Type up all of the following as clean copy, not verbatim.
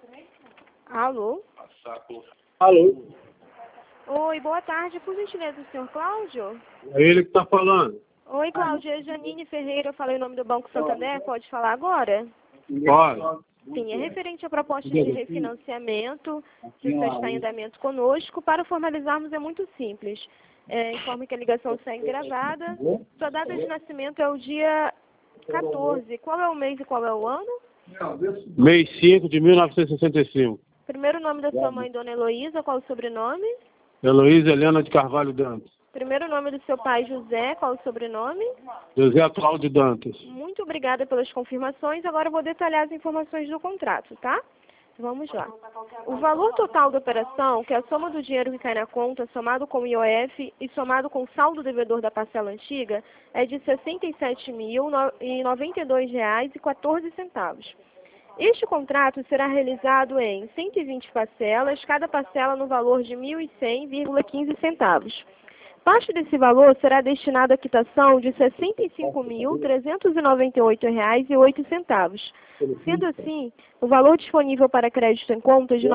Alô? Alô? Oi, boa tarde. Por gentileza, o senhor Cláudio? É ele que está falando. Oi, Cláudio. É Janine Ferreira. Eu falei o nome do Banco Santander. Pode falar agora? Pode. Sim, é referente à proposta de refinanciamento que está em andamento conosco. Para formalizarmos é muito simples. Informe que a ligação segue gravada. Sua data de nascimento é o dia 14. Qual é o mês e qual é o ano? Mês 5 de 1965. Primeiro nome da sua mãe, Dona Heloísa. Qual o sobrenome? Heloísa Helena de Carvalho Dantas. Primeiro nome do seu pai, José. Qual o sobrenome? José Cláudio Dantas. Muito obrigada pelas confirmações. Agora eu vou detalhar as informações do contrato, tá? Vamos lá. O valor total da operação, que é a soma do dinheiro que cai na conta, somado com o IOF e somado com o saldo devedor da parcela antiga, é de R$ 67.092,14. Este contrato será realizado em 120 parcelas, cada parcela no valor de R$ 1.100,15. Parte desse valor será destinado à quitação de R$ 65.398,08. Sendo assim, o valor disponível para crédito em conta é de R$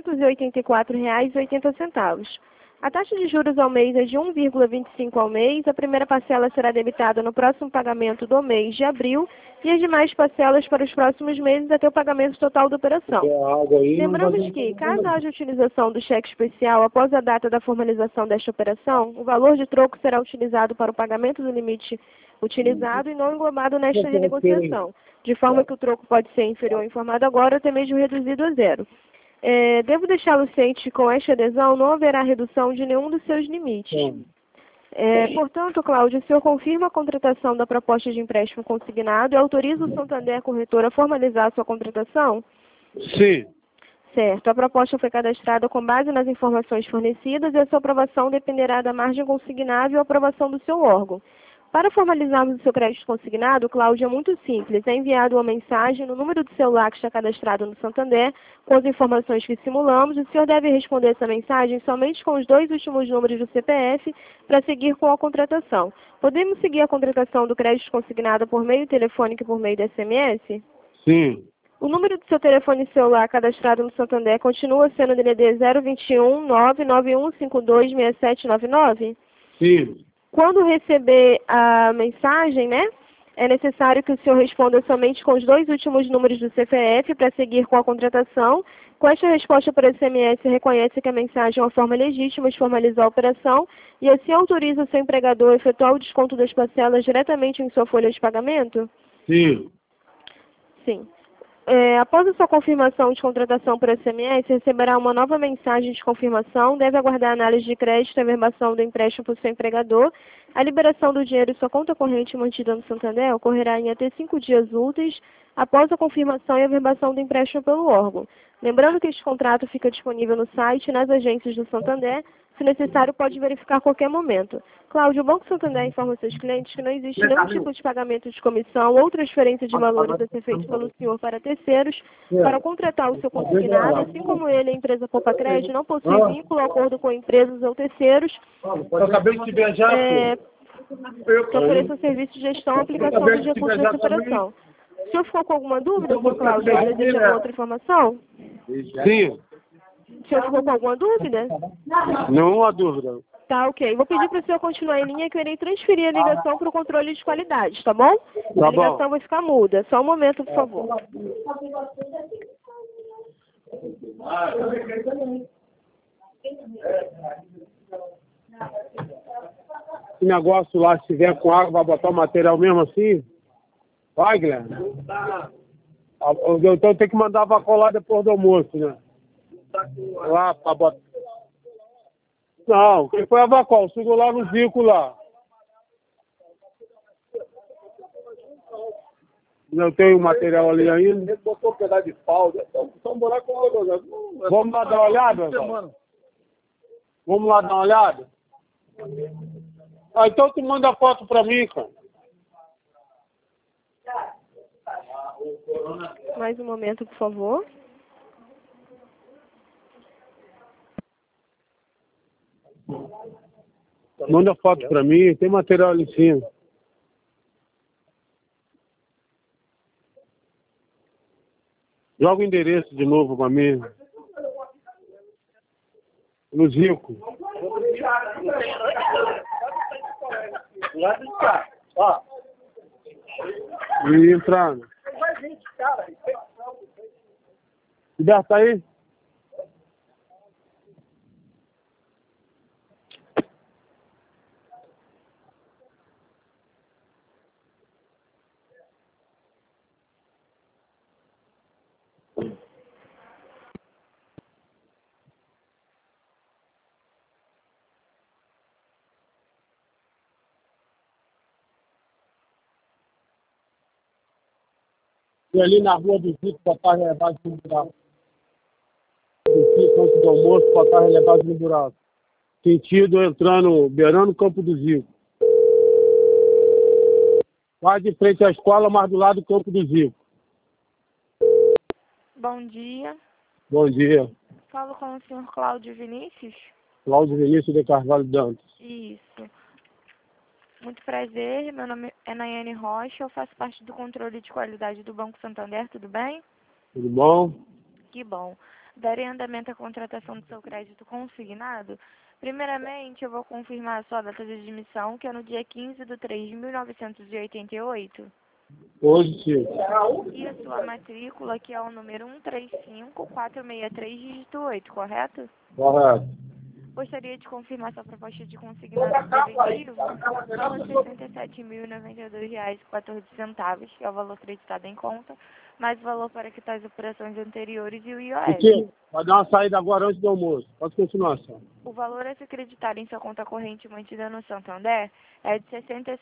984,80. A taxa de juros ao mês é de 1,25 ao mês. A primeira parcela será debitada no próximo pagamento do mês de abril e as demais parcelas para os próximos meses até o pagamento total da operação. Lembramos que, caso haja utilização do cheque especial após a data da formalização desta operação, o valor de troco será utilizado para o pagamento do limite utilizado e não englobado nesta renegociação, de forma que o troco pode ser inferior ao informado agora ou até mesmo reduzido a zero. Devo deixá-lo ciente que com esta adesão não haverá redução de nenhum dos seus limites. Portanto, Cláudio, o senhor confirma a contratação da proposta de empréstimo consignado e autoriza o Santander Corretor a formalizar a sua contratação? Sim. Certo. A proposta foi cadastrada com base nas informações fornecidas e a sua aprovação dependerá da margem consignável e aprovação do seu órgão. Para formalizarmos o seu crédito consignado, Cláudio, é muito simples. É enviado uma mensagem no número de celular que está cadastrado no Santander, com as informações que simulamos. O senhor deve responder essa mensagem somente com os 2 últimos números do CPF para seguir com a contratação. Podemos seguir a contratação do crédito consignado por meio telefônico e por meio de SMS? Sim. O número do seu telefone celular cadastrado no Santander continua sendo o DDD 021 99152 6799? Sim. Quando receber a mensagem, né, é necessário que o senhor responda somente com os 2 últimos números do CPF para seguir com a contratação. Com esta resposta por SMS, reconhece que a mensagem é uma forma legítima de formalizar a operação e assim autoriza o seu empregador a efetuar o desconto das parcelas diretamente em sua folha de pagamento? Sim. Sim. Após a sua confirmação de contratação por SMS, receberá uma nova mensagem de confirmação, deve aguardar a análise de crédito e a verbação do empréstimo por seu empregador. A liberação do dinheiro em sua conta corrente mantida no Santander ocorrerá em até 5 dias úteis após a confirmação e a verbação do empréstimo pelo órgão. Lembrando que este contrato fica disponível no site e nas agências do Santander. Se necessário, pode verificar a qualquer momento. Cláudio, o Banco Santander informa seus clientes que não existe nenhum tipo de pagamento de comissão ou transferência de valores a ser feito pelo senhor para terceiros. Para contratar o seu consignado, assim como ele, a empresa Poupa Crédito, não possui vínculo ou acordo com empresas ou terceiros. Eu acabei de viajar, Que ofereça serviço de gestão e aplicação dos recursos dessa operação. O senhor ficou com alguma dúvida, senhor Cláudio? Deseja alguma outra informação? Sim. O senhor ficou com alguma dúvida? Nenhuma dúvida. Tá, ok. Vou pedir para o senhor continuar em linha que eu irei transferir a ligação para o controle de qualidade, tá bom? Tá a ligação bom. vai ficar muda. Só um momento, por favor. Esse negócio lá, se tiver com água, vai botar o material mesmo assim? Vai, Guilherme? Então tem que mandar para colar depois do almoço, né? Lá, para botar. Não, quem foi a Vacol? Sugo lá no Zico lá. Não tem o material ali ainda. Ele botou um pedaço de pau, só um buraco com água. Vamos lá dar uma olhada? Vamos lá dar uma olhada? Então tu manda foto pra mim, cara. Mais um momento, por favor. Manda foto pra mim, tem material ali em cima. Joga o endereço de novo pra mim. No Zico. Lá de cá, ó. E entrando. Liberta aí. E ali na rua do Zico, pra estar relevado no buraco. Do Zico, antes do almoço, pra estar relevado no buraco. Sentido entrando, beirando o campo do Zico. Quase de frente à escola, mas do lado do campo do Zico. Bom dia. Bom dia. Falo com o senhor Cláudio Vinícius? Cláudio Vinícius de Carvalho Dantas. Isso. Muito prazer, meu nome é Nayane Rocha, eu faço parte do controle de qualidade do Banco Santander, tudo bem? Tudo bom? Que bom. Darei andamento à contratação do seu crédito consignado. Primeiramente, eu vou confirmar a sua data de admissão, que é no dia 15/3/1988. Hoje sim. E a sua matrícula, que é o número 135463, dígito 8, correto? Correto. Gostaria de confirmar sua proposta de consignado preventivo. São R$ 67.092,14, que é o valor acreditado em conta, mais o valor para quitar as operações anteriores e o IOF. Aqui, vai dar uma saída agora antes do almoço. Pode continuar, só. O valor a se acreditar em sua conta corrente mantida no Santander é de R$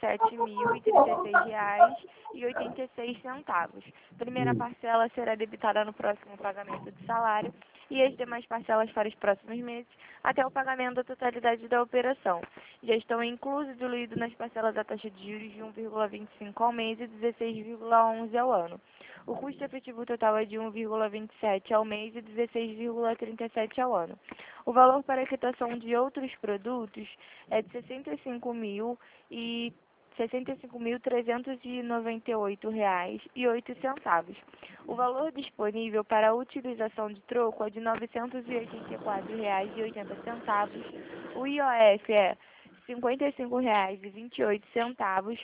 67.036,86. Primeira parcela será debitada no próximo pagamento de salário e as demais parcelas para os próximos meses, até o pagamento da totalidade da operação. Já estão inclusos e diluídos nas parcelas a taxa de juros de 1,25 ao mês e 16,11 ao ano. O custo efetivo total é de 1,27 ao mês e 16,37 ao ano. O valor para a quitação de outros produtos é de R$ 65.398,08. O valor disponível para a utilização de troco é de R$ 984,80. O IOF é R$ 55,28.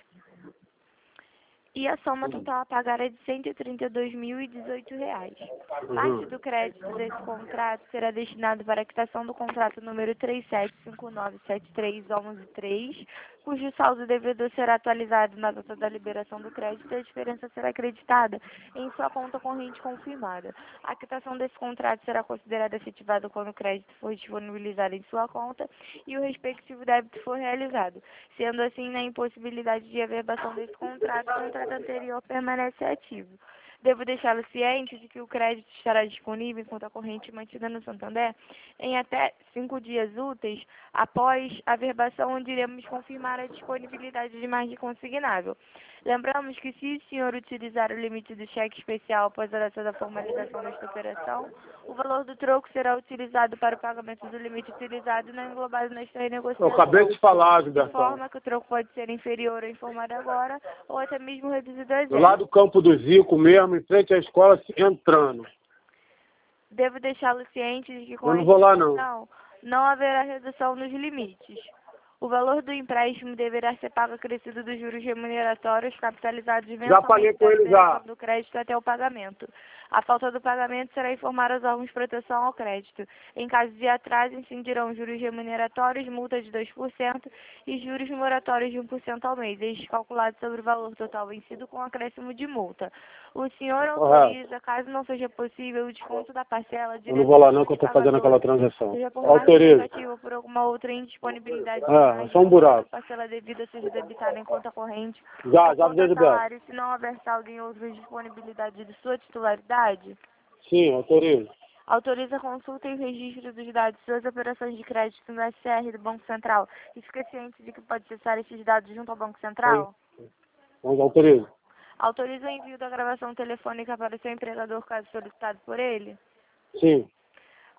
E a soma total a pagar é de R$ 132.018. Parte do crédito desse contrato será destinado para a quitação do contrato número 3759731113, cujo saldo devedor será atualizado na data da liberação do crédito e a diferença será acreditada em sua conta corrente confirmada. A quitação desse contrato será considerada efetivada quando o crédito for disponibilizado em sua conta e o respectivo débito for realizado. Sendo assim, na impossibilidade de averbação desse contrato, o contrato anterior permanece ativo. Devo deixá-lo ciente de que o crédito estará disponível em conta corrente mantida no Santander em até 5 dias úteis após a averbação, onde iremos confirmar a disponibilidade de margem consignável. Lembramos que, se o senhor utilizar o limite do cheque especial após a data da formalização desta operação, o valor do troco será utilizado para o pagamento do limite utilizado e não englobado nesta renegociação. Eu acabei de falar, De Gilberto. forma que o troco pode ser inferior ao informado agora, ou até mesmo reduzido a Do zero. lado do campo do Zico mesmo, em frente à escola, entrando. Devo deixá-lo ciente de que com Eu não a vou lá, não. instituição não haverá redução nos limites. O valor do empréstimo deverá ser pago acrescido dos juros remuneratórios capitalizados Já falei mensalmente com da ele liberação já. do crédito até o pagamento. A falta do pagamento será informar aos órgãos de proteção ao crédito. Em caso de atraso, incidirão juros remuneratórios, multa de 2% e juros moratórios de 1% ao mês, estes calculados sobre o valor total vencido com acréscimo de multa. O senhor autoriza, caso não seja possível, o desconto da parcela Eu não vou lá não, que eu estou fazendo aquela transação. Autoriza. ou por alguma outra indisponibilidade de É só um buraco. a parcela devida seja debitada em conta corrente, Já ou conta avisei, Gilberto. salário, se não houver saldo em outra disponibilidade de sua titularidade. Sim, autoriza. Autoriza a consulta e o registro dos dados de suas operações de crédito no SCR do Banco Central e fica ciente de que pode acessar esses dados junto ao Banco Central. Mas autoriza. Autoriza o envio da gravação telefônica para o seu empregador caso solicitado por ele. Sim.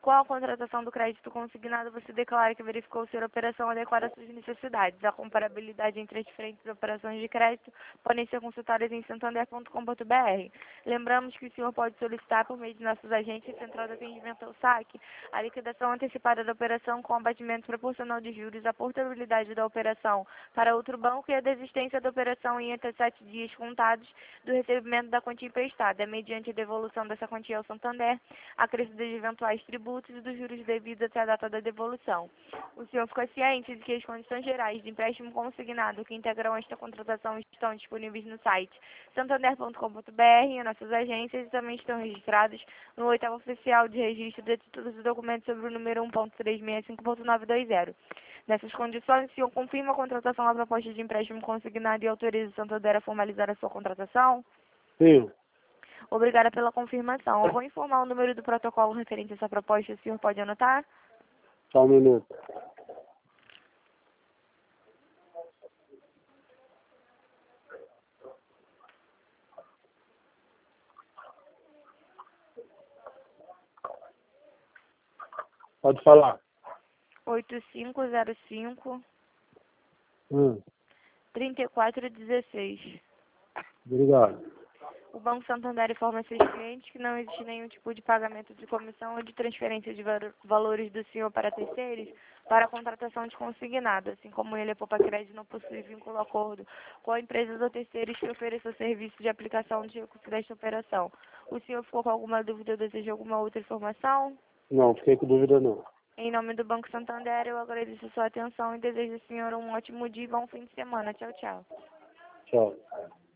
Com a contratação do crédito consignado, você declara que verificou ser a operação adequada às suas necessidades. A comparabilidade entre as diferentes operações de crédito podem ser consultadas em santander.com.br. Lembramos que o senhor pode solicitar por meio de nossos agentes central de atendimento ao saque a liquidação antecipada da operação com abatimento proporcional de juros, a portabilidade da operação para outro banco e a desistência da operação em até 7 dias contados do recebimento da quantia emprestada, mediante a devolução dessa quantia ao Santander, acrescido de eventuais tributos e dos juros devidos até a data da devolução. O senhor fica ciente de que as condições gerais de empréstimo consignado que integram esta contratação estão disponíveis no site santander.com.br e nossas agências e também estão registradas no 8º oficial de registro de títulos e documentos sobre o número 1.365.920. Nessas condições, o senhor confirma a contratação da proposta de empréstimo consignado e autoriza o Santander a formalizar a sua contratação? Sim. Obrigada pela confirmação. Eu vou informar o número do protocolo referente a essa proposta. O senhor pode anotar? Só um minuto. Pode falar. 8505 Hum. 3416. Obrigado. O Banco Santander informa seus clientes que não existe nenhum tipo de pagamento de comissão ou de transferência de valores do senhor para terceiros para a contratação de consignado, assim como ele, a Poupa Crédito, não possui vínculo ou acordo com a empresa ou terceiros que ofereça o serviço de aplicação de recurso desta operação. O senhor ficou com alguma dúvida ou deseja alguma outra informação? Não, fiquei com dúvida não. Em nome do Banco Santander, eu agradeço a sua atenção e desejo ao senhor um ótimo dia e bom fim de semana. Tchau, tchau. Tchau.